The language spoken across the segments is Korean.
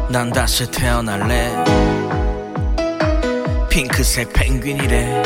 난 다시 태어날래. 핑크색 펭귄이래.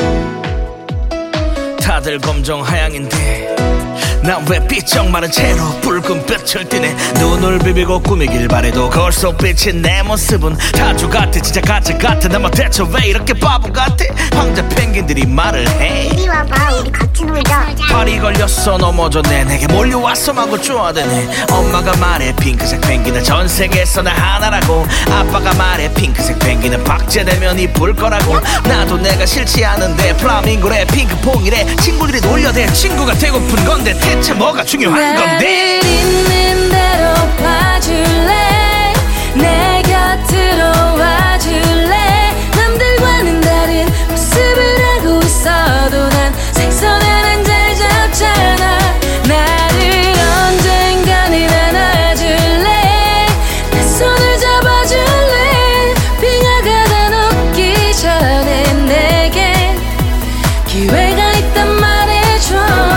다들 검정 하양인데 난 왜 삐쩍 마른 채로 붉은 빛을 띠네. 눈을 비비고 꾸미길 바래도 거울 속 비친 내 모습은 타조 같아. 진짜 가짜 같아. 나만 대체 왜 이렇게 바보 같아. 황제 펭귄들이 말을 해. 이리 와봐 우리 같이 놀자. 팔이 걸렸어 넘어졌네. 내게 몰려왔어 마구 쪼아대네. 엄마가 말해 핑크색 펭귄은 전 세계에서 나 하나라고. 아빠가 말해 핑크색 펭귄은 박제되면 이쁠 거라고. 나도 내가 싫지 않은데 플라밍고래 핑크퐁이래. 친구들이 놀려대 친구가 되고픈 건데 대체 뭐가 중요한 건데. 나를 있는 대로 봐줄래. 내 곁으로 와줄래. 남들과는 다른 모습을 하고 있어도 난 생선에는 잘 잡잖아. 나를 언젠가는 안아줄래. 내 손을 잡아줄래. 빙하가 다 녹기 전에 내게 기회가 있단 말해줘.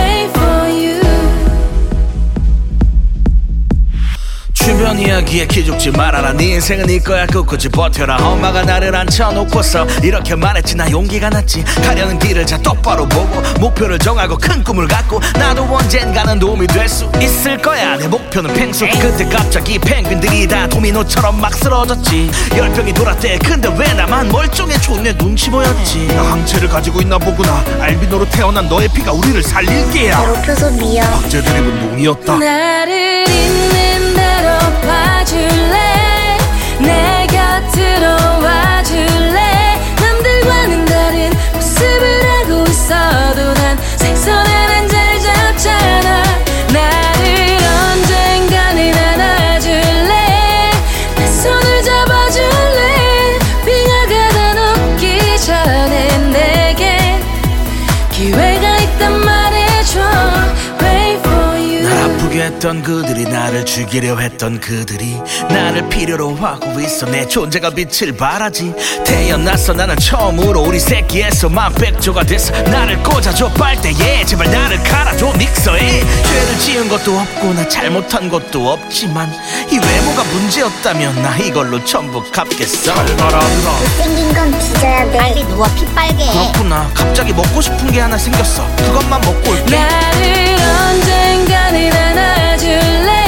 주변 이야기에 기죽지 말아라. 네 인생은 네 거야 끝까지 버텨라. 엄마가 나를 앉혀놓고서 이렇게 말했지. 나 용기가 났지. 가려는 길을 잘 똑바로 보고 목표를 정하고 큰 꿈을 갖고 나도 언젠가는 도움이 될 수 있을 거야. 내 목표는 펭수. 그때 갑자기 펭귄들이 다 도미노처럼 막 쓰러졌지. 열병이 돌았대. 근데 왜 나만 멀쩡해 좋네. 눈치 보였지. 나 항체를 가지고 있나 보구나. 알비노로 태어난 너의 피가 우리를 살릴 게야. 괴롭혀서 미안. 박제 드립은 농이었다. 나를 있는 대로 봐줄래. 내 곁으로 와줄래. 남들과는 다른 모습을 하고 있어도 난 생선에는 잘 잡잖아. 나를 언젠가는 안아줄래. 내 손을 잡아줄래. 빙하가 다 녹기 전에 내게 기회가 있단 말해줘. 아프게 했던 그들이 나를 죽이려 했던 그들이 나를 필요로 하고 있어. 내 존재가 빛을 발하지. 태어났어 나는 처음으로 우리 새끼에서만 백조가 됐어. 나를 꽂아줘 빨대에 제발 나를 갈아줘 믹서에. 죄를 지은 것도 없고 나 잘못한 것도 없지만 이 외모가 문제였다면 나 이걸로 전부 갚겠어. 잘 가라 누나. 못생긴 건 뒤져야 돼. 빨리 누워 피 빨개. 그렇구나. 갑자기 먹고 싶은 게 하나 생겼어. 그것만 먹고 올게. 나를 언젠가는 안아줄래.